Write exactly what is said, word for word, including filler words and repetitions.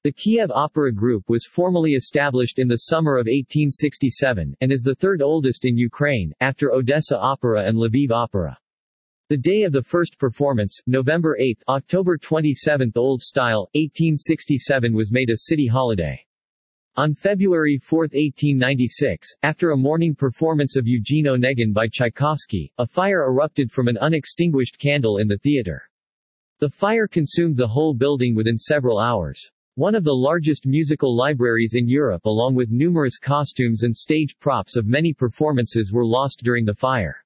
The Kiev Opera Group was formally established in the summer of eighteen sixty-seven, and is the third oldest in Ukraine, after Odessa Opera and Lviv Opera. The day of the first performance, November eighth, October twenty-seventh Old Style, eighteen sixty-seven was made a city holiday. On February fourth eighteen ninety-six, after a morning performance of Eugene Onegin by Tchaikovsky, a fire erupted from an unextinguished candle in the theater. The fire consumed the whole building within several hours. One of the largest musical libraries in Europe along with numerous costumes and stage props of many performances were lost during the fire.